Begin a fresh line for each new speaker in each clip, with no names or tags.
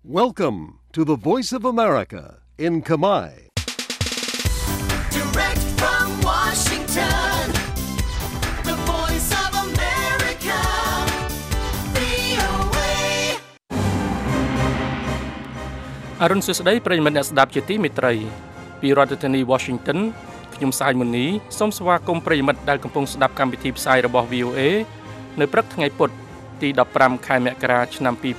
Welcome to the Voice of America in Khmer.
Direct from Washington, the Voice of America, VOA.
អរុនសុស្ដីប្រិយមិត្តអ្នកស្ដាប់ជាទីមេត្រីពីរដ្ឋធានី Washington ខ្ញុំសាយមុនីសូមស្វាគមន៍ប្រិយមិត្តដែលកំពុងស្ដាប់កម្មវិធីផ្សាយរបស់ VOA នៅព្រឹកថ្ងៃពុធទី15ខែមករាឆ្នាំ2025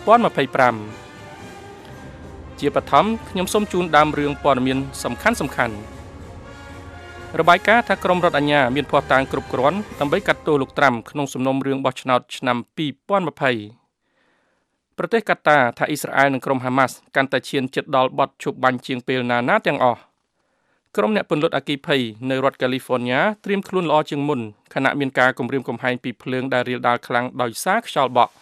ជាបឋមខ្ញុំសូមជូនដើមរឿងព័ត៌មានសំខាន់របាយការណ៍ថាក្រមរដ្ឋអាជ្ញាមានភស្តុតាងគ្រប់គ្រាន់ដើម្បីកាត់ទោសលោកត្រាំក្នុងសំណុំរឿងបោះឆ្នោតឆ្នាំ2020ប្រទេសកាតាថាអ៊ីស្រាអែលនិងក្រុមហាម៉ាស់កាន់តែឈានជិតដល់បទឈប់បាញ់ជាងពេលណាទាំងអស់ក្រុមអ្នកពន្លត់អគ្គិភ័យនៅរដ្ឋកាលីហ្វ័រញ៉ាត្រៀមខ្លួនល្អជាងមុនខណៈមានការគំរាមកំហែងពីភ្លើងដែលរាលដាលខ្លាំងដោយសារខ្យល់បក់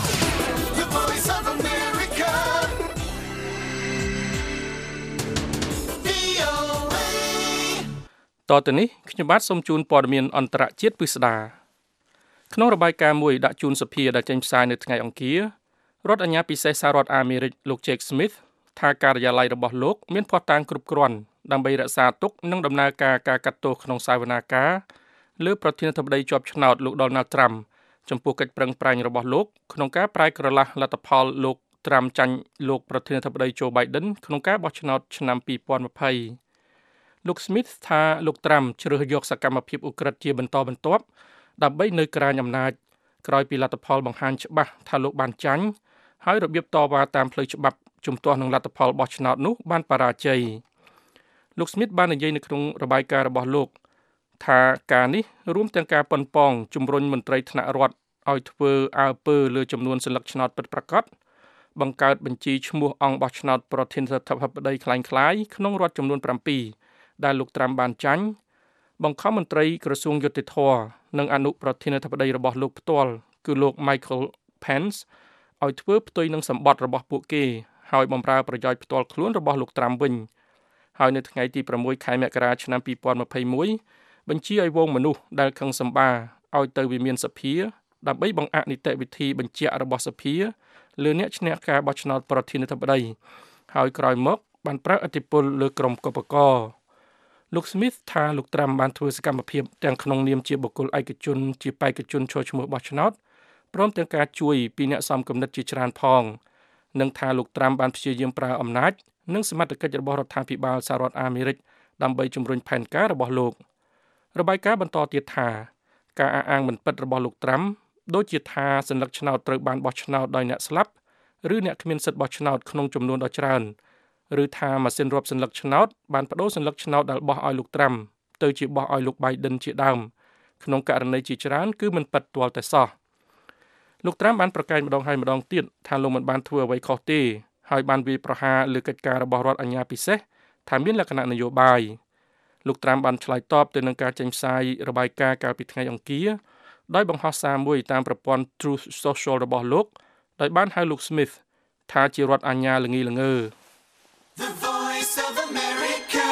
តទៅនេះខ្ញុំបាទសូមជូនព័ត៌មានអន្តរជាតិពិស្ដាក្នុងរបាយការណ៍មួយដាក់ជូនសភាដែលចេញផ្សាយនៅថ្ងៃអង្គាររដ្ឋអាជ្ញាពិសេសសហរដ្ឋអាមេរិកលោក Jake Smith ថាការិយាល័យរបស់លោកមានភស្តុតាងគ្រប់គ្រាន់ដើម្បីរក្សាទុកនិងដំណើរការកាត់ទោសក្នុងសាវនាការលើប្រធានាធិបតីជាប់ឆ្នោតលោក Donald Trump ចំពោះកិច្ចប្រឹងប្រែងរបស់លោកក្នុងការប្រែក្រឡាស់លទ្ធផលលោក Trump ចាញ់លោកប្រធានាធិបតី Joe Biden ក្នុងការបោះឆ្នោតឆ្នាំ2020លោក Smith ថាលោក Trump ជ្រើសយកសកម្មភាពឧក្រិដ្ឋជាបន្តបន្ទាប់ដើម្បីនៅក្រៅអំណាចក្រោយពីលទ្ធផលបង្ហាញច្បាស់ថាលោកបានចាញ់ហើយរបៀបតវ៉ាតាមផ្លូវច្បាប់ជំទាស់នឹងលទ្ធផលបោះឆ្នោតនោះបានបរាជ័យលោក Smith បាននិយាយនៅក្នុងរបាយការណ៍របស់លោកថាការនេះរួមទាំងការប៉ុនប៉ងជំរុញមន្ត្រីថ្នាក់រដ្ឋឲ្យធ្វើអើពើលើចំនួនសន្លឹកឆ្នោតពិតប្រាកដបង្កើតបញ្ជីឈ្មោះអង្គបោះឆ្នោតប្រធានាធិបតីคล้ายៗក្នុងរដ្ឋចំនួន7ដែលលោក Trump បានចាញ់បង្ខំមន្ត្រីក្រសួងយុតិធធម៌និងអនុប្រធានាធិបតីរបស់លោកផ្ទាល់គឺលោក Michael Pence ឲ្យធ្វើផ្ទុយនឹងសម្បត្តិរបស់ពួកគេហើយបម្រើប្រយោជន៍ផ្ទាល់ខ្លួនរបស់លោក Trump វិញហើយនៅថ្ងៃទី6ខែមករាឆ្នាំ2021បញ្ជាឲ្យវងមនុស្សដែលខឹងសម្បាឲ្យទៅវិមានសភាដើម្បីបង្អាក់នីតិវិធីបញ្ជាក់របស់សភាលើអ្នកឈ្នះការបោះឆ្នោតប្រធានាធិបតីហើយក្រោយមកបានប្រើឥទ្ធិពលលើក្រុមកុបករលោក Smith ថាលោក Trump បានធ្វើសកម្មភាពទាំងក្នុងនាមជាបុគ្គលឯកជនជាបេក្ខជនចូលឈ្មោះបោះឆ្នោតព្រមទាំងការជួយពីអ្នកសំគំនិតជាច្រើនផងនិងថាលោក Trump បានព្យាយាមប្រើអំណាចនិងសមត្ថកិច្ចរបស់រដ្ឋាភិបាលសហរដ្ឋអាមេរិកដើម្បីជំរុញផែនការរបស់លោករបាយការណ៍បន្តទៀតថាការអះអាងមិនពិតរបស់លោក Trump ដូចជាថាសញ្ញាឆ្នោតត្រូវបានបោះឆ្នោតដោយអ្នកស្លាប់ឬអ្នកគ្មានសិទ្ធិបោះឆ្នោតក្នុងចំនួនដ៏ច្រើនឬថាម៉ាស៊ីនរាប់សញ្ញាឆ្នោតបានបដូរសញ្ញាឆ្នោតដែលបោះឲ្យលោក Trump ទៅជាបោះឲ្យលោក Biden ជាដើមក្នុងករណីជាច្រើនគឺមិនពិតទាល់តែសោះលោក Trump បានប្រកាសម្ដងហើយម្ដងទៀតថាលោកមិនបានធ្វើអ្វីខុសទេហើយបានវាយប្រហារលើកិច្ចការរបស់រដ្ឋអាជ្ញាពិសេសថាមានលក្ខណៈនយោបាយលោក Trump បានឆ្លើយតបទៅនឹងការចេញផ្សាយរបាយការណ៍កាលពីថ្ងៃអង្គារដោយបង្ហោះសារមួយតាមប្រព័ន្ធ Truth Social របស់លោកដោយបានហៅលោក Smith ថាជារដ្ឋអាជ្ញាល្ងីល្ងើ
The Voice of America,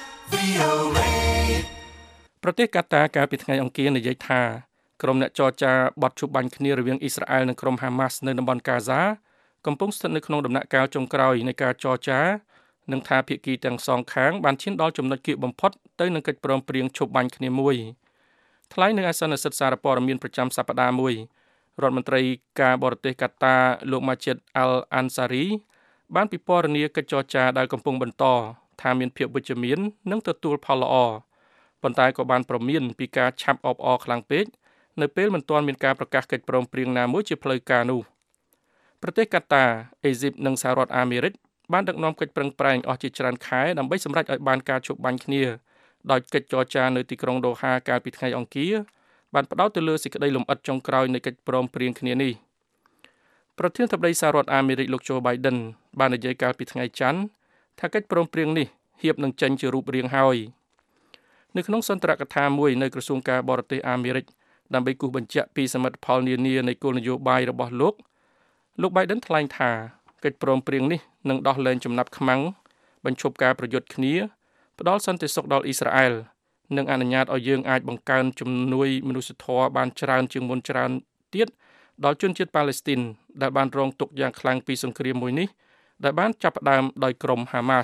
VOA.
ប្រទេសកាតាកាលពីថ្ងៃអង្គារនិយាយថាក្រុមអ្នកចរចាបទឈប់បាញ់គ្នារវាងអ៊ីស្រាអែលនិងក្រុមហាម៉ាស់នៅតំបន់កាហ្សាកំពុងស្ថិតនៅក្នុងដំណាក់កាលចុងក្រោយនៃការចរចានិងថាភាគីទាំងសងខាងបានឈានដល់ចំណុចគៀកបំផុតទៅនឹងកិច្ចព្រមព្រៀងឈប់បាញ់គ្នាមួយថ្លែងនៅអាសន្នសិទ្ធិសារព័ត៌មានប្រចាំសប្តាហ៍មួយរដ្ឋមន្ត្រីការបរទេសកាតាលោក Majid Al-Ansari បានពិពណ៌នាកិច្ចចរចាដែលកំពុងបន្តថាមានភាពវិជ្ជមាននិងទទួលផលល្អប៉ុន្តែក៏បានប្រមានពីការឆាប់អបអរខ្លាំងពេកនៅពេលមិនទាន់មានការប្រកាសកិច្ចព្រមព្រៀងណាមួយជាផ្លូវការនោះប្រទេសកាតាអេស៊ីបនិងសហរដ្ឋអាមេរិកបានដឹកនាំកិច្ចប្រឹងប្រែងអស់ជាច្រើនខែដើម្បីសម្រេចឲ្យបានការឈប់បាញ់គ្នាដោយកិច្ចចរចានៅទីក្រុងដូហាកាលពីថ្ងៃអង្គារបានផ្ដោតទៅលើសេចក្តីលម្អិតចុងក្រោយនៃកិច្ចព្រមព្រៀងគ្នានេះប្រធានាធិបតីសហរដ្ឋអាមេរិកលោក Joe Biden បាននិយាយកាលពីថ្ងៃច័ន្ទថាកិច្ចព្រមព្រៀងនេះហៀបនឹងចេញជារូបរាងហើយនៅក្នុងសន្ទរកថាមួយនៅក្រសួងការបរទេសអាមេរិកដើម្បីគូសបញ្ជាក់ពីសមិទ្ធផលនានានៃគោលនយោបាយរបស់លោក Biden ថ្លែងថាកិច្ចព្រមព្រៀងនេះនឹងដោះលែងចំណាប់ខ្មាំងបញ្ឈប់ការប្រយុទ្ធគ្នាផ្ដល់សន្តិសុខដល់អ៊ីស្រាអែលនិងអនុញ្ញាតឲ្យយើងអាចបង្កើនជំនួយមនុស្សធម៌បានច្រើនជាងមុនច្រើនទៀតដល់ជនជាតិប៉ាឡេស្ទីនដែលបានរងទុក្ខយ៉ាងខ្លាំងពីសង្គ្រាមមួយនេះដែលបានចាប់ផ្ដើមដោយក្រុម Hamas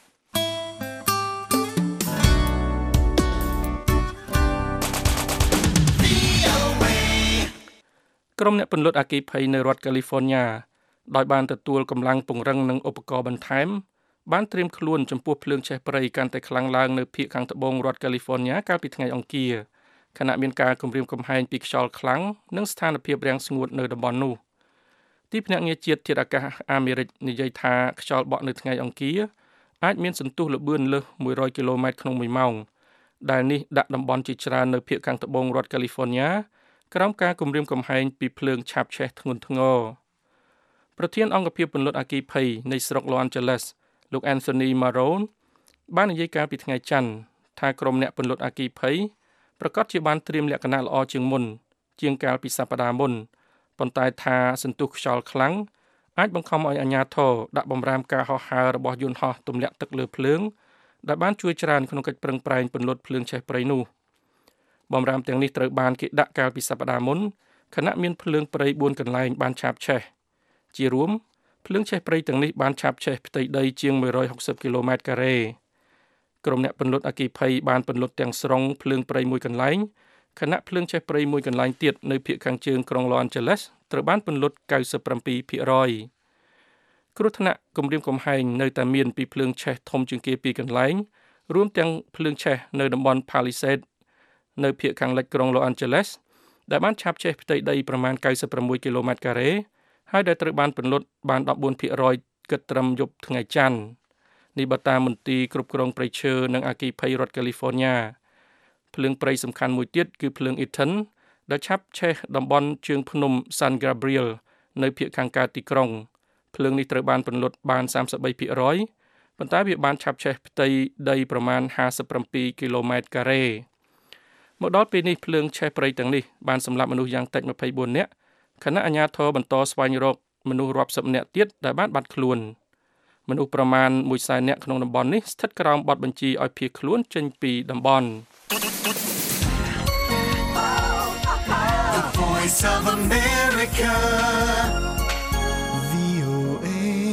ក្រុមអ្នកពន្លត់អគ្គិភ័យនៅរដ្ឋ California ដោយបានទទួលកម្លាំងពង្រឹងនិងឧបករណ៍បន្ថែមបានត្រៀមខ្លួនចំពោះភ្លើងឆេះព្រៃកាន់តែខ្លាំងឡើងនៅភាគខាងត្បូងរដ្ឋ California កាលពីថ្ងៃអង្គារខណៈមានការគំរាមកំហែងពីខ្យល់ខ្លាំងនិងស្ថានភាពរាំងស្ងួតនៅតំបន់នោះទីភ្នាក់ងារជាតិធាតុអាកាសអាមេរិកនិយាយថាខ្យល់បក់នៅថ្ងៃអង្គារអាចមានសន្ទុះល្បឿនលើស100គីឡូម៉ែត្រក្នុង1ម៉ោងដែលនេះដាក់តំបន់ជាច្រើននៅភាគខាងត្បូងរដ្ឋ California ក្រោមការគំរាមកំហែងពីភ្លើងឆាបឆេះធ្ងន់ធ្ងរប្រធានអង្គភិបពន្លត់អគ្គិភ័យនៃស្រុក Los Angeles លោក Anthony Marone បាននិយាយកាលពីថ្ងៃច័ន្ទថាក្រុមអ្នកពន្លត់អគ្គិភ័យប្រកាសជាបានត្រៀមលក្ខណៈល្អជាងមុនជាងកាលពីសប្តាហ៍មុនប៉ុន្តែថាសន្ទុះខ្យល់ខ្លាំងអាចបង្ខំឲ្យអាជ្ញាធរដាក់បម្រាមការហោះហើររបស់យន្តហោះទម្លាក់ទឹកលើភ្លើងដែលបានជួយច្រើនក្នុងកិច្ចប្រឹងប្រែងពន្លត់ភ្លើងឆេះព្រៃនោះបម្រាមទាំងនេះត្រូវបានគេដាក់កាលពីសប្តាហ៍មុនខណៈមានភ្លើងព្រៃ4កន្លែងបានឆាបឆេះជារួមភ្លើងឆេះព្រៃទាំងនេះបានឆាបឆេះផ្ទៃដីជាង160គីឡូម៉ែត្រការ៉េក្រុមអ្នកពន្លត់អគ្គិភ័យបានពន្លត់ទាំងស្រុងភ្លើងព្រៃមួយកន្លែងខណៈភ្លើងឆេះព្រៃមួយកន្លែងទៀតនៅភាគខាងជើងក្រុង Los Angeles ត្រូវបានពន្លត់ 97% គ្រោះថ្នាក់គំរាមកំហែងនៅតែមានពីភ្លើងឆេះធំជាងគេ2កន្លែងរួមទាំងភ្លើងឆេះនៅតំបន់ Palisades នៅភាគខាងលិចក្រុង Los Angeles ដែលបានឆាបឆេះផ្ទៃដីប្រមាណ96គីឡូម៉ែត្រការ៉េហើយដែលត្រូវបានពន្លត់បាន 14% គិតត្រឹមយប់ថ្ងៃច័ន្ទនេះបើតាមមន្ទីរគ្រប់គ្រងព្រៃឈើនិងអគ្គិភ័យរដ្ឋ California ភ្លើងព្រៃសំខាន់មួយទៀតគឺភ្លើង Eaton ដែលឆាប់ឆេះតំបន់ជើងភ្នំ San Gabriel នៅភាគខាងកើតទីក្រុងភ្លើងនេះត្រូវបានពន្លត់បាន 33% ប៉ុន្តែវាបានឆាប់ឆេះផ្ទៃដីប្រមាណ57គីឡូម៉ែត្រការ៉េមកដល់ពេលនេះភ្លើងឆេះព្រៃទាំងនេះបានសម្លាប់មនុស្សយ៉ាងតិច24នាក់ខណៈអាជ្ញាធរបន្តស្វែងរកមនុស្សរាប់សិបនាក់ទៀតដែលបានបាត់ខ្លួនមនុស្សប្រមាណ100,000នាក់ក្នុងតំបន់នេះស្ថិតក្រោមបទបញ្ជាឲ្យភៀសខ្លួនចេញពីតំបន់
The Voice of America VOA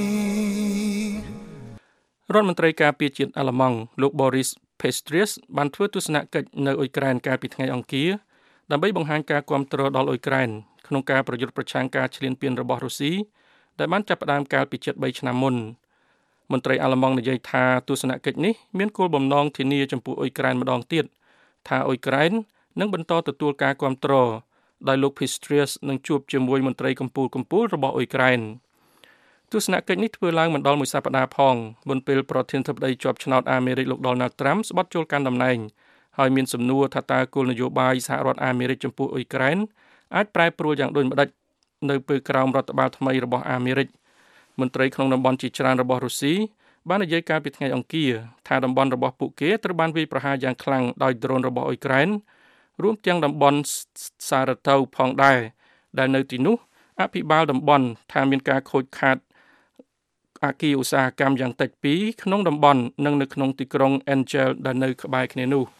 រដ្ឋមន្ត្រីការពារជាតិអាល្លឺម៉ង់លោក Boris Pistorius បានធ្វើទស្សនកិច្ចនៅអ៊ុយក្រែនកាលពីថ្ងៃអង្គារដើម្បីបង្ហាញការគាំទ្រដល់អ៊ុយក្រែនក្នុងការប្រយុទ្ធប្រឆាំងការឈ្លានពានរបស់រុស្ស៊ីដែលបានចាប់ផ្ដើមកាលពី73ឆ្នាំមុនមន្ត្រីអាល្លឺម៉ង់និយាយថាទស្សនកិច្ចនេះមានគោលបំណងធានាចំពោះអ៊ុយក្រែនម្ដងទៀតថាអ៊ុយក្រែននឹងបន្តទទួលការគាំទ្រដោយលោក Pistorius នឹងជួបជាមួយមន្ត្រីកម្ពុជារបស់អ៊ុយក្រែនទស្សនកិច្ចនេះធ្វើឡើងមិនដល់មួយសប្តាហ៍ផងមុនពេលប្រធានាធិបតីជាប់ឆ្នោតអាមេរិកលោក Donald Trump ស្បត់ចូលកាន់តំណែងហើយមានសំណួរថាតើគោលនយោបាយសហរដ្ឋអាមេរិកចំពោះអ៊ុយក្រែនអាចប្រែប្រួលយ៉ាងដូចម្តេចនៅពេលក្រោមរដ្ឋបាលថ្មីរបស់អាមេរិកមន្ត្រីក្នុងតំបន់ជាច្រើនរបស់រុស្ស៊ីបាននិយាយកាលពីថ្ងៃអង្គារថាតំបន់របស់ពួកគេត្រូវបានវាយប្រហារយ៉ាងខ្លាំងដោយដ្រូនរបស់អ៊ុយក្រែនរួមទាំងតំបន់សារ៉ាតូវផងដែរដែលនៅទីនោះអភិបាលតំបន់ថាមានការខូចខាតអគារឧស្សាហកម្មយ៉ាងតិច2ក្នុងតំបន់និងនៅក្នុងទីក្រុង Angel ដែលនៅក្បែរគ្នានោះ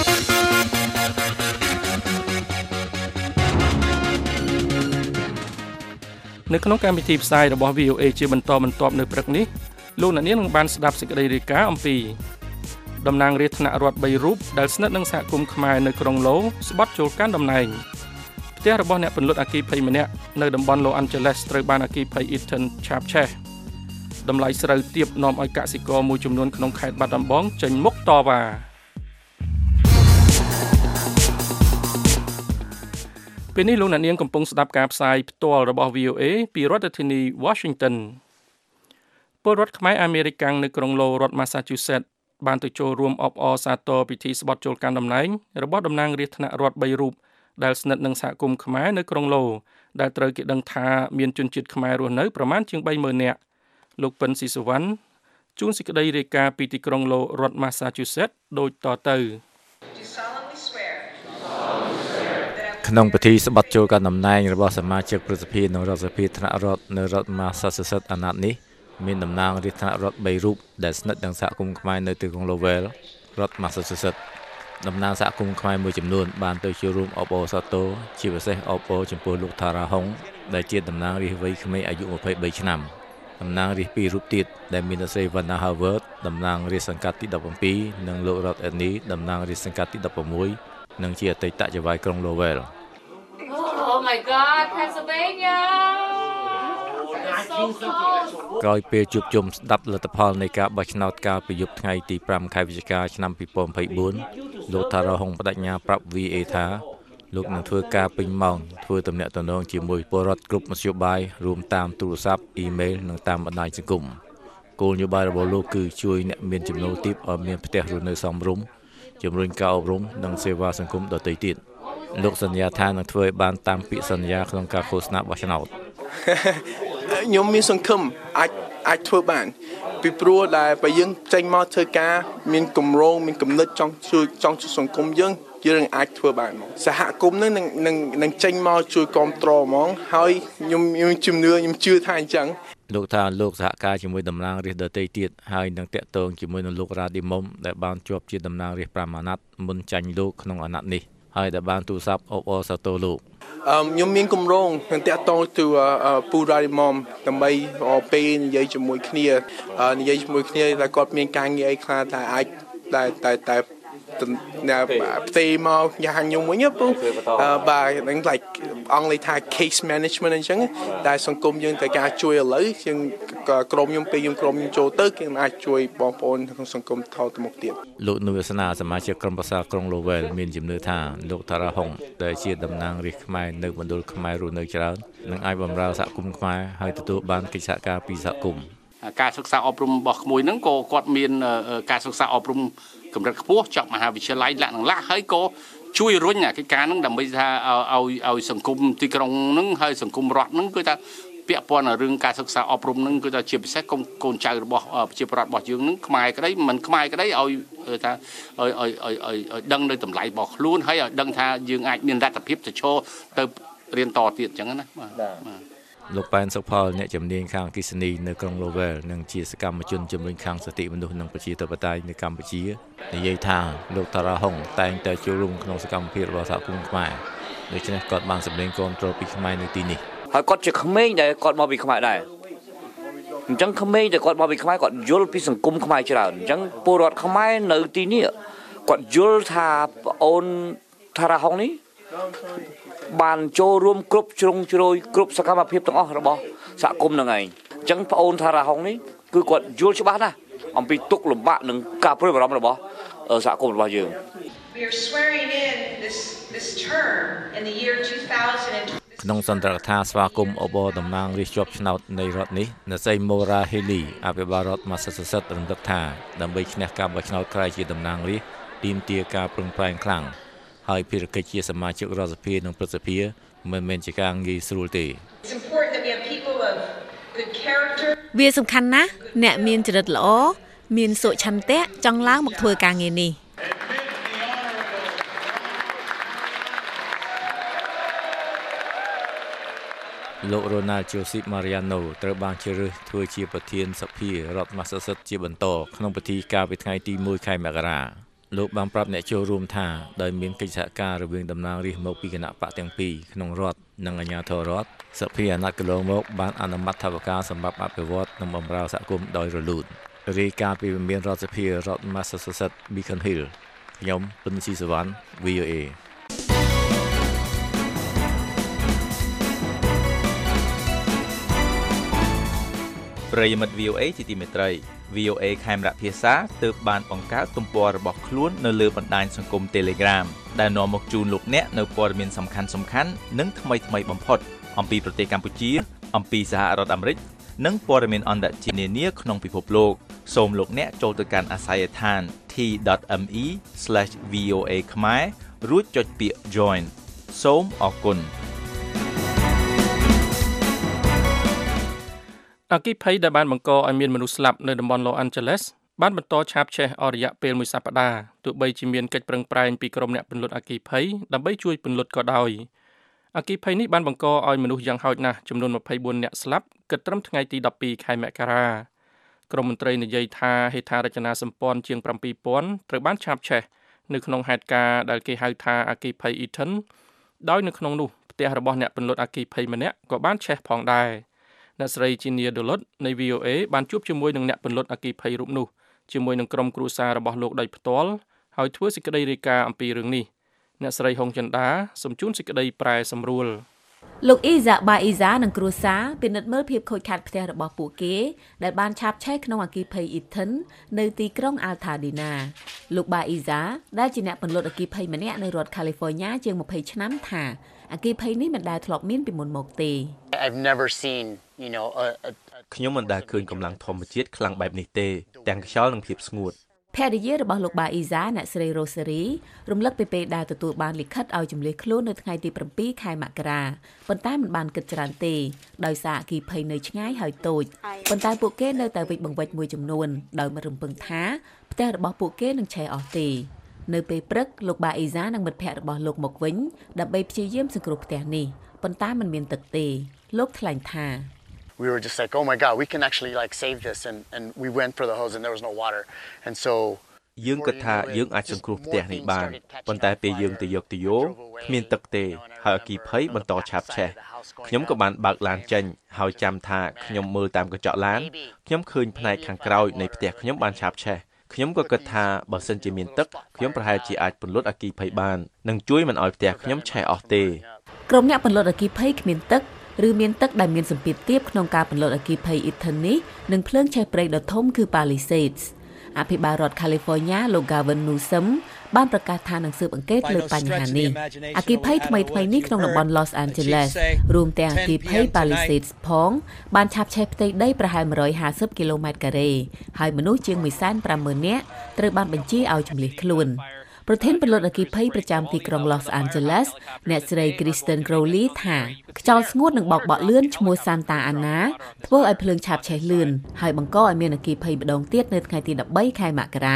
នៅក្នុងកម្មវិធីផ្សាយរបស់ VOA ជាបន្តបន្ទាប់នៅព្រឹកនេះលោកអ្នកនាងនឹងបានស្ដាប់សេចក្តីរាយការណ៍អំពីតំណាងរាស្ត្រថ្នាក់រដ្ឋ3រូបដែលស្និទ្ធនឹងសហគមន៍ខ្មែរនៅក្រុងឡូស្បត់ចូលកាន់តំណែងផ្ទះរបស់អ្នកពន្លត់អគ្គិភ័យម្នាក់នៅតំបន់ Los Angeles ត្រូវបានអគ្គិភ័យ Eaton ឆាបឆេះតម្លៃស្រូវទាបនាំឲ្យកសិករមួយចំនួនក្នុងខេត្តបាត់ដំបងចេញមុខតវ៉ាពេលនេះលោកអ្នកនាងកំពុងស្ដាប់ការផ្សាយផ្ទាល់របស់ VOA ពីរដ្ឋធានី Washington ពលរដ្ឋខ្មែរអាមេរិកាំងនៅក្រុងឡូរដ្ឋ Massachusetts បានទៅចូលរួមអបអរសាទរពិធីស្បត់ចូលកាន់តំណែងរបស់តំណាងរាស្ត្រថ្នាក់រដ្ឋ3រូបដែលស្និទ្ធនឹងសហគមន៍ខ្មែរនៅក្រុងឡូដែលត្រូវគេដឹងថាមានជនជាតិខ្មែររស់នៅប្រមាណជាង 30,000 នាក់លោកពិនស៊ីសវណ្ណជួនសេចក្តីរាយការណ៍ពីទីក្រុងឡូរដ្ឋ Massachusetts ដូចតទៅ
ក្នុងពិធីស្បត់ចូលកាន់តំណែងរបស់សមាជិកព្រឹទ្ធសភានិងរដ្ឋសភាថ្នាក់រដ្ឋនៅរដ្ឋ Massachusetts អាណត្តិនេះមានតំណាងរាស្ត្រថ្នាក់រដ្ឋ3រូបដែលស្និទ្ធនឹងសហគមន៍ខ្មែរនៅទីក្រុង Lowell រដ្ឋ Massachusetts តំណាងសហគមន៍ខ្មែរមួយចំនួនបានទៅចូលរួមអបអរសាទរជាពិសេសអបអរចំពោះលោកថារ៉ាហុងដែលជាតំណាងរាស្ត្រវ័យក្មេងអាយុ23ឆ្នាំតំណាងរាស្ត្រ2រូបទៀតដែលមានស្រី Vanna Howard តំណាងរាស្ត្រសង្កាត់ទី17និងលោក Rod Edney តំណាងរាស្ត្រសង្កាត់ទី16និងជាអតីតចៅហ្វាយក្រុង Lowell
Oh my god Pennsylvania
ក្រោយពេលជួបជុំស្ដាប់លទ្ធផលនៃការបោះឆ្នោតកាលពីយប់ថ្ងៃទី5ខែវិច្ឆិកាឆ្នាំ2024លោក Tara Hong បដិញ្ញាប្រាប់ VA ថាលោកនឹងធ្វើការពេញម៉ោងធ្វើទំនាក់ទំនងជាមួយពលរដ្ឋគ្រប់មធ្យោបាយរួមតាមទូរស័ព្ទអ៊ីមែលនិងតាមបណ្ដាញសង្គមគោលនយោបាយរបស់លោកគឺជួយអ្នកមានចំណូលទាបឲ្យមានផ្ទះរស់នៅសមរម្យជំរុញការអប់រំនិងសេវាសង្គមដទៃទៀតលោកសន្យាថានឹងធ្វើឲ្យបានតាមពាក្យសន្យាក្នុងការឃោសនាបោះឆ្នោត
ខ្ញុំមានសង្ឃឹមអាចធ្វើបានពីព្រោះដែលបើយើងចេញមកធ្វើការមានគម្រោងមានគំនិតចង់ជួយសង្គមយើងអាចធ្វើបានហ្មងសហគមន៍នឹងចេញមកជួយគ្រប់គ្រងហ្មងហើយខ្ញុំជំនឿខ្ញុំជឿថាអញ្ចឹង
លោកថាលោកសហការជាមួយតំណាងរាស្ត្រដទៃទៀតហើយនឹងតាក់ទងជាមួយនឹងលោក Radi Mom ដែលបានជាប់ជាតំណាងរាស្ត្រ5អាណត្តិមុនចាញ់លោកក្នុងអាណត្តិនេះហើយដែលបានទូរស័ព្ទអបអរសាទរលោក
ខ្ញុំមានគម្រោងនឹងតាក់ទងទៅពូ Radi Mom ដើម្បីពេលនិយាយជាមួយគ្នាតែគាត់មានការងារអីខ្លះតែអាចតែផ្ទេរមកយ៉ាងខ្ញុំវិញពូបាទនឹង like អង់គ្លេសថា case management អញ្ចឹងតែសង្គមយើងត្រូវការជួយឥឡូវជាងក្រុមខ្ញុំពេលខ្ញុំចូលទៅគេអាចជួយបងប្អូនក្នុងសង្គមថតទៅមុខទៀត
លោកនុវាសនាសមាជិកក្រុមប្រឹក្សាក្រុង Lowell មានជំនឿថាលោក Tara Hong ដែលជាតំណាងរាស្ត្រខ្មែរនៅមណ្ឌលខ្មែររស់នៅច្រើននឹងអាចបម្រើសហគមន៍ខ្មែរហើយទទួលបានកិច្ចសហការពីសហគមន៍
ការសិក្សាអប់រំរបស់ក្មួយហ្នឹងក៏គាត់មានការសិក្សាអប់រំកម្រិតខ្ពស់ចប់មហាវិទ្យាល័យលក្ខណៈហើយក៏ជួយរុញកិច្ចការហ្នឹងដើម្បីថាឲ្យសង្គមទីក្រុងហ្នឹងហើយសង្គមរដ្ឋហ្នឹងគឺថាពាក់ព័ន្ធនឹងរឿងការសិក្សាអប់រំហ្នឹងគឺថាជាពិសេសកូនចៅរបស់ប្រជាពលរដ្ឋរបស់យើងហ្នឹងខ្មែរក្តីមិនខ្មែរក្តីឲ្យថាឲ្យដឹងនៅតម្លៃរបស់ខ្លួនហើយឲ្យដឹងថាយើងអាចមានលទ្ធភាពទៅឈរទៅរៀនតទៀតអញ្ចឹងណាបាទ
លោកប៉ែនសុផលអ្នកជំនាញខាងអគ្គិសនីនៅក្រុង Lowell និងជាសកម្មជនជំរុញខាងសិទ្ធិមនុស្សនិងប្រជាធិបតេយ្យនៅកម្ពុជានិយាយថាលោក Tara Hong តែងតែចូលរួមក្នុងសកម្មភាពរបស់សហគមន៍ខ្មែរដូច្នេះគាត់បានសម្ដែងគាំទ្រពីខ្មែរនៅទីនេះ
ហើយគាត់ជាក្មេងដែលគាត់មកពីខ្មែរដែរអញ្ចឹងក្មេងដែលគាត់មកពីខ្មែរគាត់យល់ពីសង្គមខ្មែរច្រើនអញ្ចឹងពលរដ្ឋខ្មែរនៅទីនេះគាត់យល់ថាប្អូន Tara Hong នេះបានចូលរួមគ្រប់ជ្រុងជ្រោយគ្រប់សកម្មភាពទាំងអស់របស់សហគមន៍នឹងឯងអញ្ចឹងប្អូន Tara Hong នេះគឺគាត់យល់ច្បាស់ណាស់អំពីទុក្ខលំបាកនិងការព្រួយបារម្ភរបស់សហគមន៍របស់យើង
We are swearing in this term in the year 2020
ក្នុងសន្ទរកថាស្វាគមន៍អបអរតំណាងរាស្ត្រជាប់ឆ្នោតនៃរដ្ឋនេះអ្នកស្រី Maura Healey អភិបាលរដ្ឋ Massachusetts រំលឹកថាដើម្បីឈ្នះការបោះឆ្នោតក្លាយជាតំណាងរាស្ត្រទាមទារការប្រឹងប្រែងខ្លាំងហើយភារកិច្ចជាសមាជិករដ្ឋសភានិងព្រឹទ្ធសភាមិនមែនជាការងាយស្រួលទេ
វាសំខាន់ណាស់អ្នកមានចរិតល្អមានសុឆន្ទៈចង់ឡើងមកធ្វើការងារនេះ
លោក Ronald Joseph Mariano ត្រូវបានជ្រើសរើសធ្វើជាប្រធានសភារដ្ឋ Massachusetts ជាបន្តក្នុងពិធីកាលពីថ្ងៃទី1ខែមករាលោកបានប្រាប់អ្នកចូលរួមថាដោយមានកិច្ចសហការរវាងតំណាងរាស្ត្រមកពីគណៈបកទាំងពីរក្នុងរដ្ឋនិងអាជ្ញាធររដ្ឋសភាអាណត្តិកន្លងមកបានអនុម័តថវិកាសម្រាប់អភិវឌ្ឍនិងបម្រើសហគមន៍ដោយរលូនរាយការណ៍ពីវិមានរដ្ឋសភារដ្ឋ Massachusetts Beacon Hill ខ្ញុំពិនស៊ីសវណ្ណ VOA
ប្រិយមិត្ត VOA ជាទីមេត្រី VOA ខេមរៈភាសាទើបបានបង្កើតទំព័ររបស់ខ្លួននៅលើបណ្ដាញសង្គម Telegram ដែលនាំមកជូនលោកអ្នកនៅព័ត៌មានសំខាន់ៗនិងថ្មីៗបំផុតអំពីប្រទេសកម្ពុជាអំពីសហរដ្ឋអាមេរិកនិងព័ត៌មានអន្តរជាតិនានាក្នុងពិភពលោកសូមលោកអ្នកចូលទៅកាន់អាស័យដ្ឋាន t.me/voa ខ្មែររួចចុចពាក្យ Join សូមអរគុណ
អគ្គិភ័យដែលបានបង្កឲ្យមានមនុស្សស្លាប់នៅតំបន់ Los Angeles បានបន្តឆាបឆេះអស់រយៈពេលមួយសប្តាហ៍ទោះបីជាមានកិច្ចប្រឹងប្រែងពីក្រុមអ្នកពន្លត់អគ្គិភ័យដើម្បីជួយពន្លត់ក៏ដោយអគ្គិភ័យនេះបានបង្កឲ្យមនុស្សយ៉ាងហោចណាស់ចំនួន24នាក់ស្លាប់គិតត្រឹមថ្ងៃទី12ខែមករាក្រមមន្ត្រីនិយាយថាហេដ្ឋារចនាសម្ព័ន្ធជាង 7000 ត្រូវបានឆាបឆេះនៅក្នុងហេតុការណ៍ដែលគេហៅថាអគ្គិភ័យ Eaton ដោយនៅក្នុងនោះផ្ទះរបស់អ្នកពន្លត់អគ្គិភ័យម្នាក់ក៏បានឆេះផងដែរអ្នកស្រី Chinia Dolot នៃ VOA បានជួបជាមួយនឹងអ្នកពន្លត់អគ្គិភ័យរូបនោះជាមួយនឹងក្រុមគ្រួសាររបស់លោកដោយផ្ទាល់ហើយធ្វើសេចក្តីរាយការណ៍អំពីរឿងនេះអ្នកស្រីហុងចិន្តាសូមជូនសេចក្តីប្រែសម្រួល
លោកអ៊ីសាបាអ៊ីសានិងគ្រួសារពិនិត្យមើលភាពខូចខាតផ្ទះរបស់ពួកគេដែលបានឆាបឆេះក្នុងអគ្គិភ័យ Ethan នៅទីក្រុង Altadena លោកបាអ៊ីសាដែលជាអ្នកពន្លត់អគ្គិភ័យម្នាក់នៅរដ្ឋ California ជាង20ឆ្នាំថាអគ្គិភ័យនេះមិនដែលធ្លាប់មានពីមុនមកទេ
I've never seen, a
ខ្ញុំមិនដែលឃើញកម្លាំងធម្មជាតិខ្លាំងបែបនេះទេទាំងខ្យល់និងភាពស្ងួត
ភរិយារបស់លោកបាអ៊ីសាអ្នកស្រី Rosary រំលឹកពីពេលដែលទទួលបានលិខិតឲ្យជំនឿខ្លួននៅថ្ងៃទី7 ខែមករាប៉ុន្តែមិនបានគិតច្រើនទេដោយសារអគ្គិភ័យនៅឆ្ងាយហើយតូចប៉ុន្តែពួកគេនៅតែវិច្ចបង្វិចមួយចំនួនដោយមិនរំពឹងថាផ្ទះរបស់ពួកគេនឹងឆេះអស់ទេនៅពេលព្រឹកលោកបាអ៊ីសានិងមិត្តភ័ក្តិរបស់លោកមកវិញដើម្បីព្យាយាមសង្គ្រោះផ្ទះនេះប៉ុន្តែមិនមានទឹកទេលោកថ្លែងថា
We were just like, oh my God, we can actually save this, and we went for the hose and there was no water, and so
យើងគិតថាយើងអាចសង្គ្រោះផ្ទះនេះបានប៉ុន្តែពេលយើងទៅយកទៅយកគ្មានទឹកទេហើយអគ្គិភ័យបន្តឆាបឆេះខ្ញុំក៏បានបើកឡានចេញហើយចាំថាខ្ញុំមើលតាមកញ្ចក់ឡានខ្ញុំឃើញផ្នែកខាងក្រោយនៃផ្ទះខ្ញុំបានឆាបឆេះខ្ញុំក៏គិតថាបើសិនជាមានទឹកខ្ញុំប្រហែលជាអាចពន្លត់អគ្គិភ័យបាននិងជួយមិនឲ្យផ្ទះខ្ញុំឆេះអស់ទេ
ក្រុមអ្នកពន្លត់អគ្គិភ័យគ្មានទឹកឬមានទឹកដែលមានសម្ពាធទាបក្នុងការពន្លត់អគ្គិភ័យ Ethan នេះនិងភ្លើងឆេះព្រៃដ៏ធំគឺ Palisades អភិបាលរដ្ឋ California លោក Gavin Newsom បានប្រកាសថានឹងស៊ើបអង្កេតលើបញ្ហានេះអគ្គិភ័យថ្មីៗនេះក្នុងតំបន់ Los Angeles រួមទាំងអគ្គិភ័យ Palisades ផងបានឆាបឆេះផ្ទៃដីប្រហែល150គីឡូម៉ែត្រការ៉េហើយមនុស្សជាង 150,000 នាក់ត្រូវបានបញ្ជាឲ្យជម្លៀសខ្លួនប្រធានពន្លត់អគ្គិភ័យប្រចាំទីក្រុង Los Angeles អ្នកស្រី Kristen Crowley ថាខ្យល់ស្ងួតនិងបោកបក់លឿនឈ្មោះ Santa Ana ធ្វើឲ្យភ្លើងឆាបឆេះលឿនហើយបង្កឲ្យមានអគ្គិភ័យម្ដងទៀតនៅថ្ងៃទី13ខែមករា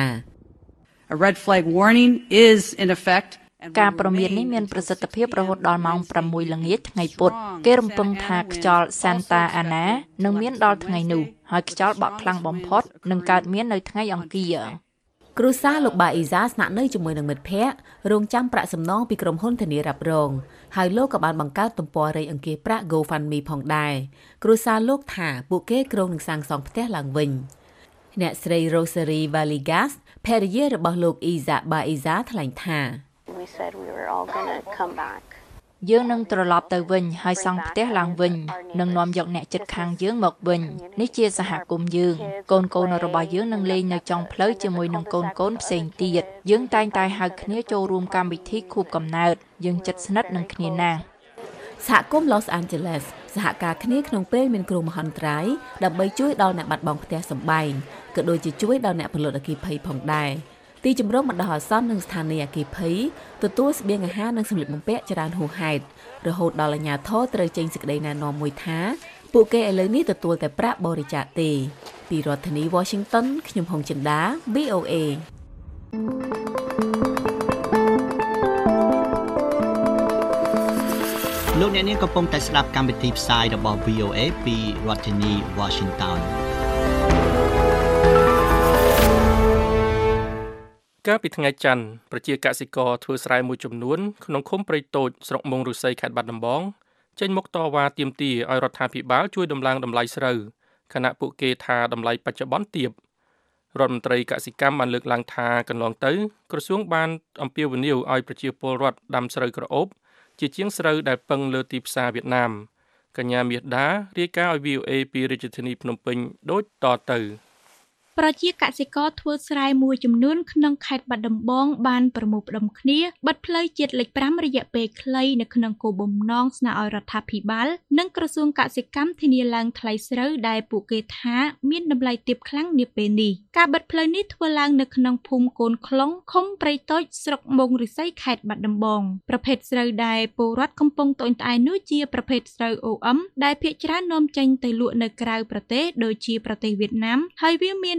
A red flag warning is in effect
ការព្រមាននេះមានប្រសិទ្ធភាពរហូតដល់ម៉ោង6ល្ងាចថ្ងៃពុធគេរំពឹងថាខ្យល់ Santa Ana នឹងមានដល់ថ្ងៃនោះហើយខ្យល់បក់ខ្លាំងបំផុតនឹងកើតមាននៅថ្ងៃអង្គារ
គ្រួសារលោកបាអ៊ីសាស្នាក់នៅជាមួយនឹងមិត្តភ័ក្តិរងចាំប្រាក់សំណងពីក្រុមហ៊ុនធានារ៉ាប់រងហើយលោកក៏បានបង្កើតទំព័ររៃអង្គាសប្រាក់ GoFundMe ផងដែរគ្រួសារលោកថាពួកគេគ្រោងនឹងសាងសង់ផ្ទះឡើងវិញអ្នកស្រី Rosary Valigas ភរិយារបស់លោកអ៊ីសាបាអ៊ីសាថ្លែងថា
We said we were all going to come back យើងនឹងត្រឡប់ទៅវិញហើយសង់ផ្ទះឡើងវិញនឹងនាំយកអ្នកជិតខាងយើងមកវិញនេះជាសហគមន៍យើងកូនរបស់យើងនឹងលេងនៅចុងផ្លូវជាមួយនឹងកូនផ្សេងទៀតយើងតែងតែហៅគ្នាចូលរួមកម្មវិធីខួបកំណើតយើងជិតស្និទ្ធនឹងគ្នាណាស់
សហគមន៍ Los Angeles សហការគ្នាក្នុងពេលមានគ្រោះមហន្តរាយដើម្បីជួយដល់អ្នកបាត់បង់ផ្ទះសម្បែងក៏ដូចជាជួយដល់អ្នកពន្លត់អគ្គិភ័យផងដែរទីជំរងបណ្ដោះអាសន្ននិងស្ថានីយ៍អគ្គិភ័យទទួលស្បៀងអាហារនិងសម្លៀកបំពាក់ច្រើនហួសហេតុរហូតដល់អាជ្ញាធរត្រូវចេញសេចក្តីណែនាំមួយថាពួកគេឥឡូវនេះទទួលតែប្រាក់បរិច្ចាគទេពីរដ្ឋធានី Washington ខ្ញុំហុងចិន្តា VOA
លោកអ្នកនាងកំពុងតែស្ដាប់កម្មវិធីផ្សាយរបស់ VOA ពីរដ្ឋធានី Washington
កាលពីថ្ងៃច័ន្ទប្រជាកសិករធ្វើស្រែមួយចំនួនក្នុងឃុំព្រៃតូចស្រុកមុងរុស្សីខេត្តបាត់ដំបងចេញមុខតវ៉ាទាមទារឲ្យរដ្ឋាភិបាលជួយដំឡើងតម្លៃស្រូវខណៈពួកគេថាតម្លៃបច្ចុប្បន្នទាបរដ្ឋមន្ត្រីកសិកម្មបានលើកឡើងថាកន្លងទៅក្រសួងបានអំពាវនាវឲ្យប្រជាពលរដ្ឋដាំស្រូវក្រអូបជាជាងស្រូវដែលពឹងលើទីផ្សារវៀតណាមកញ្ញាមាសដារាយការណ៍ឲ្យ VOA ពីរាជធានីភ្នំពេញដូចតទៅ
ប្រជាកសិករធ្វើស្រែមួយចំនួនក្នុងខេត្តបាត់ដំបងបានប្រមូលផ្ដុំគ្នាបិទផ្លូវជាតិលេខ5រយៈពេលខ្លីនៅក្នុងគោលបំណងស្នើឲ្យរដ្ឋាភិបាលនិងក្រសួងកសិកម្មធានាឡើងថ្លៃស្រូវដែលពួកគេថាមានតម្លៃទាបខ្លាំងនាពេលនេះការបិទផ្លូវនេះធ្វើឡើងនៅក្នុងភូមិកូនខ្លុងឃុំព្រៃតូចស្រុកមុងរិស័យខេត្តបាត់ដំបងប្រភេទស្រូវដែលពលរដ្ឋកំពុងត្អូញត្អែរនោះជាប្រភេទស្រូវ OM ដែលភាគច្រើននាំចេញទៅលក់នៅក្រៅប្រទេសដូចជាប្រទេសវៀតណាមហើយវាមាន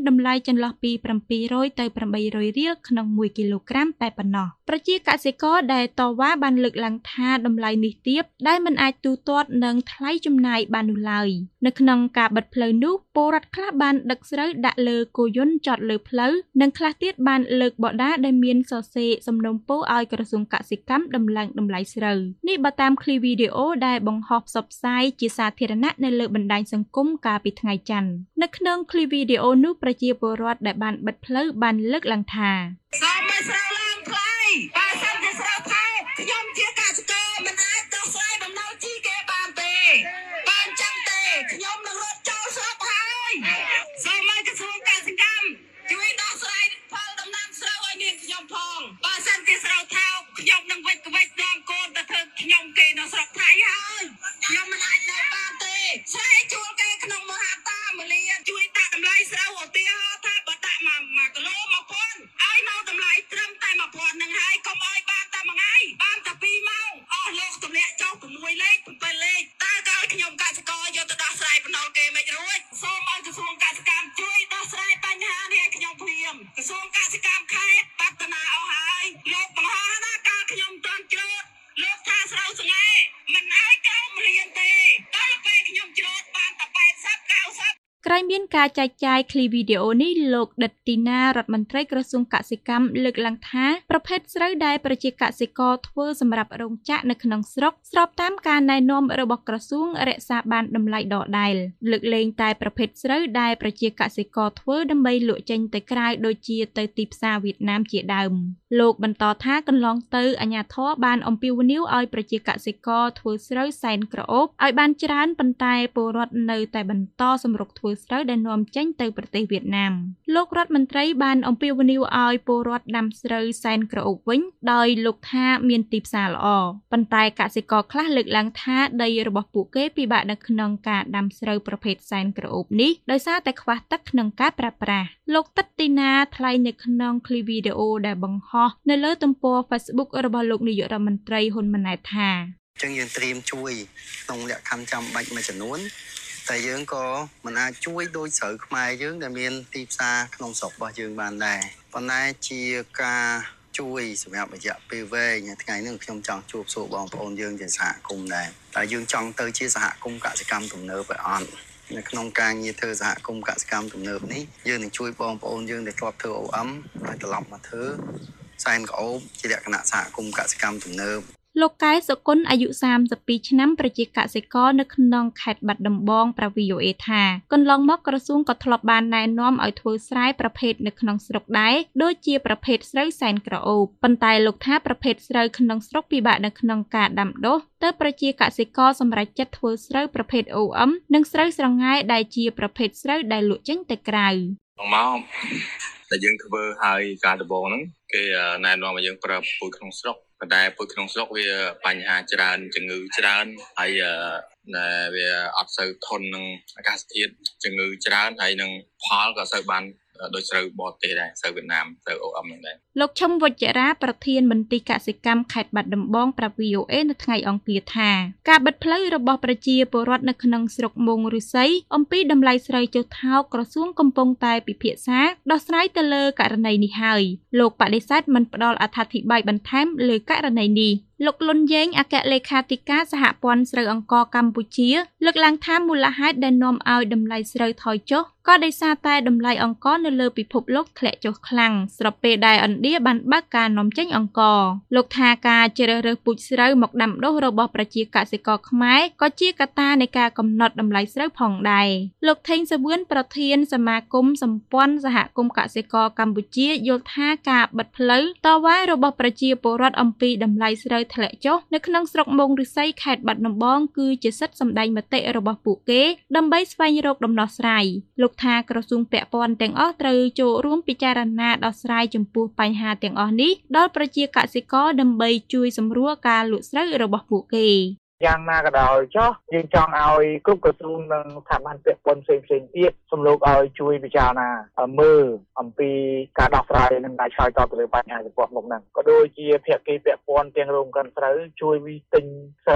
តម្លៃចន្លោះពី700ទៅ800រៀលក្នុង1គីឡូក្រាមតែប៉ុណ្ណោះប្រជាកសិករដែលតវ៉ាបានលើកឡើងថាតម្លៃនេះទាបដែលមិនអាចទូទាត់នឹងថ្លៃចំណាយបាននោះឡើយនៅក្នុងការបិទផ្លូវនោះពលរដ្ឋខ្លះបានដឹកស្រូវដាក់លើគោយន្តចតលើផ្លូវនិងខ្លះទៀតបានលើកបដាដែលមានសរសេរសំណូមពរឲ្យក្រសួងកសិកម្មដំឡើងតម្លៃស្រូវនេះបើតាមឃ្លីវីដេអូដែលបង្ហោះផ្សព្វផ្សាយជាសាធារណៈនៅលើបណ្ដាញសង្គមកាលពីថ្ងៃច័ន្ទនៅក្នុងឃ្លីវីដេអូនោះប្រជាពលរដ្ឋដែលបានបិទផ្លូវបានលើកឡើងថា
សូមឲ្យស្រូវឡើងថ្លៃបើសិនជាស្រូវថោកខ្ញុំជាកសិករមិនអាចដោះស្រាយបំណុលជីគេបានទេបើអញ្ចឹងទេខ្ញុំនឹងរត់ចូលស្រុកហើយសូមឲ្យក្រសួងកសិកម្មជួយដោះស្រាយផលដំណាំស្រូវឲ្យនាងខ្ញុំផងបើសិនជាស្រូវថោកខ្ញុំនឹងវិច្ចនាំកូនទៅធ្វើខ្ញុំគេនៅស្រុកថៃហើយខ្ញុំមិនអាចនៅបានទេស្រីជួលគេក្នុងមហាតាមលាជួយដាក់តម្លៃស្រូវឧទាហរណ៍ថាបើដាក់1គីឡូ1000ឲ្យនៅតម្លៃត្រឹមតែ1000នឹងហើយកុំឲ្យបានតែមួយថ្ងៃបានតែ2ម៉ោងអស់លោកទម្លាក់ចុះ6លេខ7លេខតើក៏ខ្ញុំកសិករយកទៅដោះស្រាយបំណុលគេមិនរួចសូមឲ្យក្រសួងកសិកម្មជួយដោះស្រាយបញ្ហានេះឲ្យខ្ញុំភ្លាមក្រសួងកសិកម្មខេត្តបាត់តាណាអស់ហើយលោកបង្ហោះណាការខ្ញុំតន់ច្រូតលោកថាស្រូវស្ងែមិនឲ្យក្រោមរៀនទេដល់ពេលខ្ញុំច្រូតបានតែ80 90
ក្រោយមានការចែកចាយឃ្លីវីដេអូនេះលោកដិតទីណារដ្ឋមន្ត្រីក្រសួងកសិកម្មលើកឡើងថាប្រភេទស្រូវដែលប្រជាកសិករធ្វើសម្រាប់រោងចក្រនៅក្នុងស្រុកស្របតាមការណែនាំរបស់ក្រសួងរក្សាបានតម្លៃដដែលលើកលែងតែប្រភេទស្រូវដែលប្រជាកសិករធ្វើដើម្បីលក់ចេញទៅក្រៅដូចជាទៅទីផ្សារវៀតណាមជាដើមលោកបន្តថាកន្លងទៅអាជ្ញាធរបានអំពាវនាវឲ្យប្រជាកសិករធ្វើស្រូវសែនក្រអូបឲ្យបានច្រើនប៉ុន្តែពលរដ្ឋនៅតែបន្តសម្រុកធ្វើស្រូវដែលនាំចេញទៅប្រទេសវៀតណាមលោករដ្ឋមន្ត្រីបានអំពាវនាវឲ្យពលរដ្ឋដាំស្រូវសែនក្រអូបវិញដោយលោកថាមានទីផ្សារល្អប៉ុន្តែកសិករខ្លះលើកឡើងថាដីរបស់ពួកគេពិបាកនៅក្នុងការដាំស្រូវប្រភេទសែនក្រអូបនេះដោយសារតែខ្វះទឹកក្នុងការប្រើប្រាស់លោកតិតទីណាថ្លែងនៅក្នុងឃ្លីវីដេអូដែលបង្ហោះនៅលើទំព័រ Facebook របស់លោកនាយករដ្ឋមន្ត្រីហ៊ុនម៉ាណែតថា
ចឹងយើងត្រៀមជួយក្នុងលក្ខខណ្ឌចាំបាច់មួយចំនួនតែយើងក៏មិនអាចជួយដោយស្រូវខ្មែរយើងដែលមានទីផ្សារក្នុងស្រុករបស់យើងបានដែរប៉ុន្តែជាការជួយសម្រាប់រយៈពេលវែងថ្ងៃនេះខ្ញុំចង់ជួបសួរបងប្អូនយើងជាសហគមន៍ដែរតែយើងចង់ទៅជាសហគមន៍កសិកម្មទំនើបឲ្យអត់នៅក្នុងការងារធ្វើសហគមន៍កសិកម្មទំនើបនេះយើងនឹងជួយបងប្អូនយើងដែលធ្លាប់ធ្វើ OM ឲ្យត្រឡប់មកធ្វើសែនក្អូបជាលក្ខណៈសហគមន៍កសិកម្មទំនើប
លោកកែសុគន្ធអាយុ32ឆ្នាំប្រជាកសិករនៅក្នុងខេត្តបាត់ដំបងប្រាប់ VOA ថាកន្លងមកក្រសួងក៏ធ្លាប់បានណែនាំឲ្យធ្វើស្រែប្រភេទនៅក្នុងស្រុកដែរដូចជាប្រភេទស្រូវសែនក្រអូបប៉ុន្តែលោកថាប្រភេទស្រូវក្នុងស្រុកពិបាកនៅក្នុងការដាំដុះទើបប្រជាកសិករសម្រេចចិត្តធ្វើស្រូវប្រភេទ OM និងស្រូវស្រងាយដែលជាប្រភេទស្រូវដែលលក់ចេញទៅក្រៅ
មកតែយើងធ្វើហើយការដំបងហ្នឹងគេណែនាំឲ្យយើងប្រើពូជក្នុងស្រុកប៉ុន្តែពូជក្នុងស្រុកវាបញ្ហាច្រើនជំងឺច្រើនហើយវាអត់សូវធន់នឹងអាកាសធាតុជំងឺច្រើនហើយនឹងផលក៏សូវបានដោយស្រូវបរទេសដែរស្រូវវៀតណាមស្រូវ OM ហ្នឹងដែរ
លោកឈឹមវជ្ជរាប្រធានមន្ទីរកសិកម្មខេត្តបាត់ដំបងប្រាប់ VOA នៅថ្ងៃអង្គារថាការបិទផ្លូវរបស់ប្រជាពលរដ្ឋនៅក្នុងស្រុកមុងឫស្សីអំពីតម្លៃស្រូវចុះថោកក្រសួងកំពុងតែពិភាក្សាដោះស្រាយទៅលើករណីនេះហើយលោកបដិសេធមិនផ្ដល់អត្ថាធិប្បាយបន្ថែមលើករណីនេះលោកលុនយេងអគ្គលេខាធិការសហព័ន្ធស្រូវអង្ករកម្ពុជាលើកឡើងថាមូលហេតុដែលនាំឲ្យតម្លៃស្រូវថយចុះក៏ដោយសារតែតម្លៃអង្ករនៅលើពិភពលោកធ្លាក់ចុះខ្លាំងស្របពេលដែលឥណ្ឌាបានបើកការនាំចេញអង្ករលោកថាការជ្រើសរើសពូជស្រូវមកដាំដុះរបស់ប្រជាកសិករខ្មែរក៏ជាកត្តានៃការកំណត់តម្លៃស្រូវផងដែរលោកថេងសាវឿនប្រធានសមាគមសម្ព័ន្ធសហគមន៍កសិករកម្ពុជាយល់ថាការបិទផ្លូវតវ៉ារបស់ប្រជាពលរដ្ឋអំពីតម្លៃស្រូវធ្លាក់ចុះនៅក្នុងស្រុកមុងឫស្សីខេត្តបាត់ដំបងគឺជាសិទ្ធិសម្ដែងមតិរបស់ពួកគេដើម្បីស្វែងរកដំណោះស្រាយលោកថាក្រសួងពាក់ព័ន្ធទាំងអស់ត្រូវចូលរួមពិចារណាដោះស្រាយចំពោះបញ្ហាទាំងអស់នេះដល់ប្រជាកសិករដើម្បីជួយសម្រួលការលក់ស្រូវរបស់ពួកគេ
យ៉ាងណាក៏ដោយចុះយើងចង់ឲ្យគ្រប់ក្រសួងនិងស្ថាប័នពាក់ព័ន្ធផ្សេងៗទៀតសម្លោកឲ្យជួយពិចារណាមើលអំពីការដោះស្រាយនិងការឆ្លើយតបទៅលើបញ្ហាចំពោះមុខហ្នឹងក៏ដូចជាភាគីពាក់ព័ន្ធទាំងរោងកិនស្រូវជួយវិទិញស្រូវ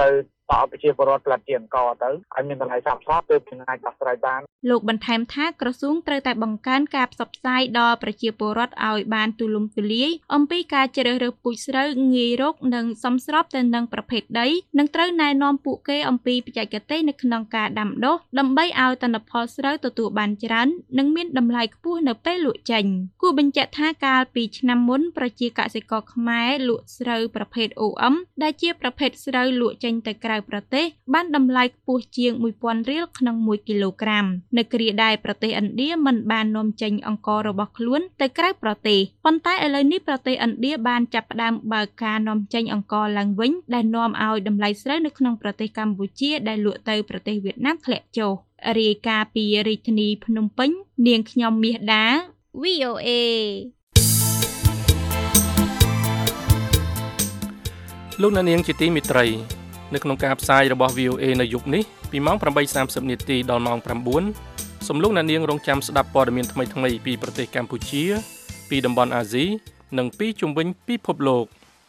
បើប្រជាពលរដ្ឋផលិតជាអង្គទៅឲ្យមានតម្លៃសមស្របទើបជាអាចដោះស្រាយបាន
លោកបន្ថែមថាក្រសួងត្រូវតែបង្កើនការផ្សព្វផ្សាយដល់ប្រជាពលរដ្ឋឲ្យបានទូលំទូលាយអំពីការជ្រើសរើសពូជស្រូវងាយរកនិងសមស្របទៅនឹងប្រភេទដីនិងត្រូវណែនាំពួកគេអំពីបច្ចេកទេសនៅក្នុងការដាំដុះដើម្បីឲ្យទិន្នផលស្រូវទទួលបានច្រើននិងមានតម្លៃខ្ពស់នៅពេលលក់ចេញគួរបញ្ជាក់ថាកាលពីឆ្នាំមុនប្រជាកសិករខ្មែរលក់ស្រូវប្រភេទ OM ដែលជាប្រភេទស្រូវលក់ចេញទៅក្រៅប្រទេសបានតម្លៃខ្ពស់ជាង 1000 រៀលក្នុង1គីឡូក្រាមនៅគ្រាដែលប្រទេសឥណ្ឌាមិនបាននាំចេញអង្កររបស់ខ្លួនទៅក្រៅប្រទេសប៉ុន្តែឥឡូវនេះប្រទេសឥណ្ឌាបានចាប់ផ្ដើមបើកការនាំចេញអង្ករឡើងវិញដែលនាំឲ្យតម្លៃស្រូវនៅក្នុងប្រទេសកម្ពុជាដែលលក់ទៅប្រទេសវៀតណាមធ្លាក់ចុះរាយការណ៍ពីរាជធានីភ្នំពេញនាងខ្ញុំមាសដា VOA
លោកអ្នកនាងជាទីមេត្រីនៅក្នុងការផ្សាយរបស់ VOA នៅយប់នេះពីម៉ោង 8:30 នាទីដល់ម៉ោង 9 សូមលោកអ្នកនាងរងចាំស្ដាប់ព័ត៌មានថ្មីៗពីប្រទេសកម្ពុជាពីតំបន់អាស៊ីនិងពីជុំវិញពិភពលោក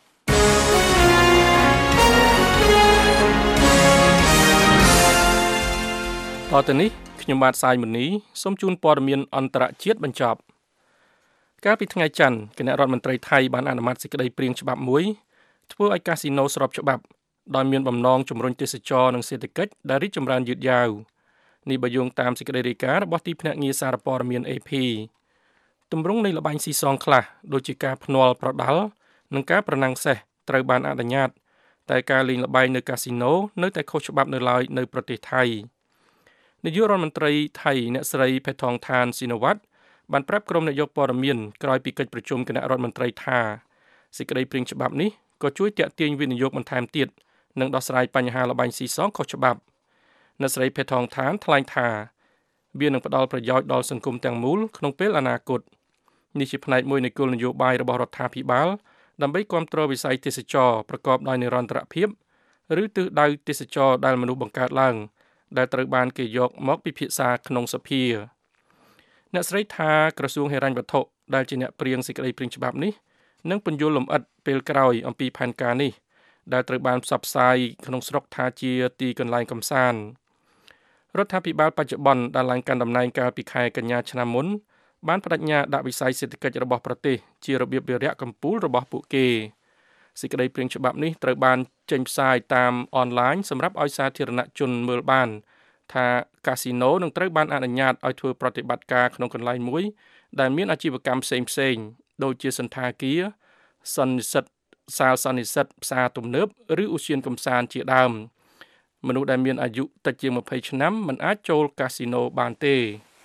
តទៅនេះខ្ញុំបាទសាយមុនីសូមជូនព័ត៌មានអន្តរជាតិបញ្ចប់កាលពីថ្ងៃច័ន្ទគណៈរដ្ឋមន្ត្រីថៃបានអនុម័តសេចក្តីព្រាងច្បាប់មួយធ្វើឲ្យកាស៊ីណូស្របច្បាប់ដោយមានបំណងជំរុញទេសចរនិងសេដ្ឋកិច្ចដែលរីកចម្រើនយឺតយ៉ាវនេះបើយោងតាមសេចក្តីរាយការណ៍របស់ទីភ្នាក់ងារសារព័ត៌មាន AP ទម្រង់នៃល្បែងស៊ីសងខ្លះដូចជាការភ្នាល់ប្រដាល់និងការប្រណាំងសេះត្រូវបានអនុញ្ញាតតែការលេងល្បែងនៅកាស៊ីណូនៅតែខុសច្បាប់នៅឡើយនៅប្រទេសថៃនាយករដ្ឋមន្ត្រីថៃអ្នកស្រីផេថងថានស៊ីណូវ៉ាត់បានប្រាប់ក្រុមនាយកព័ត៌មានក្រោយពីកិច្ចប្រជុំគណៈរដ្ឋមន្ត្រីថាសេចក្តីព្រាងច្បាប់នេះក៏ជួយទាក់ទាញវិនិយោគបន្ថែមទៀតនិងដោះស្រាយបញ្ហាល្បែងស៊ីសងខុសច្បាប់អ្នកស្រីផេថងថានថ្លែងថាវានឹងផ្ដល់ប្រយោជន៍ដល់សង្គមទាំងមូលក្នុងពេលអនាគតនេះជាផ្នែកមួយនៃគោលនយោបាយរបស់រដ្ឋាភិបាលដើម្បីគាំទ្រវិស័យទេសចរប្រកបដោយនិរន្តរភាពឬទិសដៅទេសចរដែលមនុស្សបង្កើតឡើងដែលត្រូវបានគេយកមកពិភាក្សាក្នុងសភាអ្នកស្រីថាក្រសួងហិរញ្ញវត្ថុដែលជាអ្នកព្រាងសេចក្តីព្រាងច្បាប់នេះនឹងពន្យល់លម្អិតពេលក្រោយអំពីផែនការនេះដែលត្រូវបានផ្សព្វផ្សាយក្នុងស្រុកថាជាទីកន្លែងកម្សាន្តរដ្ឋាភិបាលបច្ចុប្បន្នដែលឡើងកាន់តំណែងកាលពីខែកញ្ញាឆ្នាំមុនបានបដិញ្ញាដាក់វិស័យសេដ្ឋកិច្ចរបស់ប្រទេសជារបៀបវារៈកម្ពុជារបស់ពួកគេសេចក្តីព្រាងច្បាប់នេះត្រូវបានចេញផ្សាយតាមអនឡាញសម្រាប់ឲ្យសាធារណជនមើលបានថាកាស៊ីណូនឹងត្រូវបានអនុញ្ញាតឲ្យធ្វើប្រតិបត្តិការក្នុងកន្លែងមួយដែលមានអាជីវកម្មផ្សេងៗដូចជាសន្តាគារសន្និសីទសាលសន្និសីទផ្សារទំនើបឬឧទ្យានកម្សាន្តជាដើមមនុស្សដែលមានអាយុតិចជាង20ឆ្នាំមិនអាចចូលកាស៊ីណូបានទេ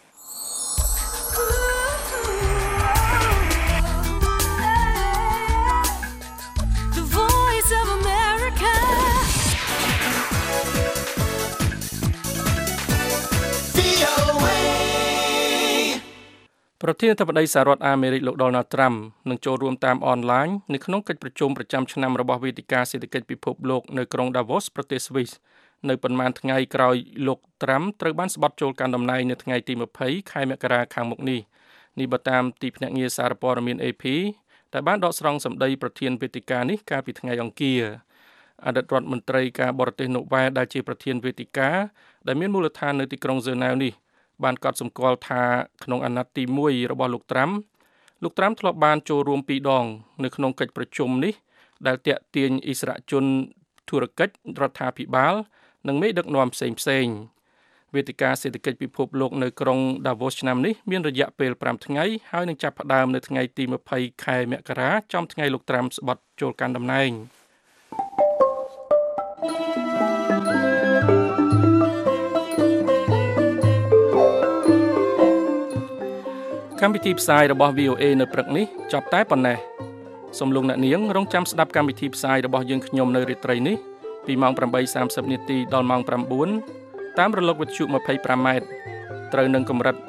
ប្រធានាធិបតីសហរដ្ឋអាមេរិកលោក Donald Trump នឹងចូលរួមតាមអនឡាញនៅក្នុងកិច្ចប្រជុំប្រចាំឆ្នាំរបស់វេទិកាសេដ្ឋកិច្ចពិភពលោកនៅក្រុង Davos ប្រទេស Swiss នៅប៉ុន្មានថ្ងៃក្រោយលោក Trump ត្រូវបានស្បត់ចូលកាន់តំណែងនៅថ្ងៃទី20ខែមករាខាងមុខនេះបើតាមទីភ្នាក់ងារសារព័ត៌មាន AP ដែលបានដកស្រង់សម្ដីប្រធានវេទិកានេះកាលពីថ្ងៃអង្គារអតីតរដ្ឋមន្ត្រីការបរទេសនូវែដែលជាប្រធានវេទិកាដែលមានមូលដ្ឋាននៅទីក្រុង Geneva នេះបានកត់សម្គាល់ថាក្នុងអាណត្តិទី1របស់លោក Trump ធ្លាប់បានចូលរួម2ដងនៅក្នុងកិច្ចប្រជុំនេះដែលទាក់ទាញឥស្សរជនធុរកិច្ចរដ្ឋាភិបាលនិងមេដឹកនាំផ្សេងៗវេទិកាសេដ្ឋកិច្ចពិភពលោកនៅក្រុង Davos ឆ្នាំនេះមានរយៈពេល5ថ្ងៃហើយនឹងចាប់ផ្ដើមនៅថ្ងៃទី20ខែមករាចំថ្ងៃលោក Trump ស្បត់ចូលកាន់តំណែងកម្មវិធីផ្សាយរបស់ VOA នៅព្រឹកនេះចប់តែប៉ុណ្ណេះសូមលោកអ្នកនាងរងចាំស្ដាប់កម្មវិធីផ្សាយរបស់យើងខ្ញុំនៅរាត្រីនេះពីម៉ោង 8:30 នាទីដល់ម៉ោង 9 តាមរលកវិទ្យុ 25 ម៉ែត្រត្រូវនឹងកម្រិត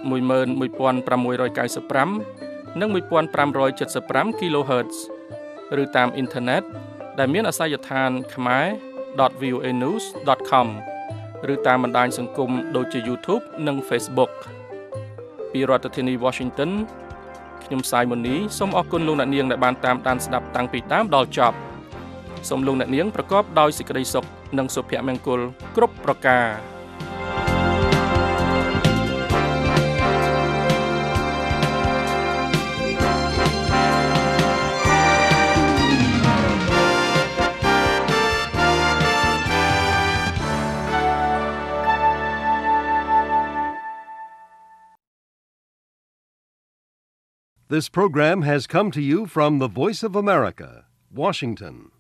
11695 និង 1575 kHz ឬតាមអ៊ីនធឺណិតដែលមានអាសយដ្ឋាន khmer.voanews.com ឬតាមបណ្ដាញសង្គមដូចជា YouTube និង Facebookពីរដ្ឋធានី Washington ខ្ញុំសាយមុនីសូមអរគុណលោកអ្នកនាងដែលបានតាមដានស្ដាប់តាំងពីដើមដល់ចប់សូមលោកអ្នកនាងប្រកបដោយសេចក្តីសុខនិងសុភមង្គលគ្រប់ប្រការ
This program has come to you from the Voice of America, Washington.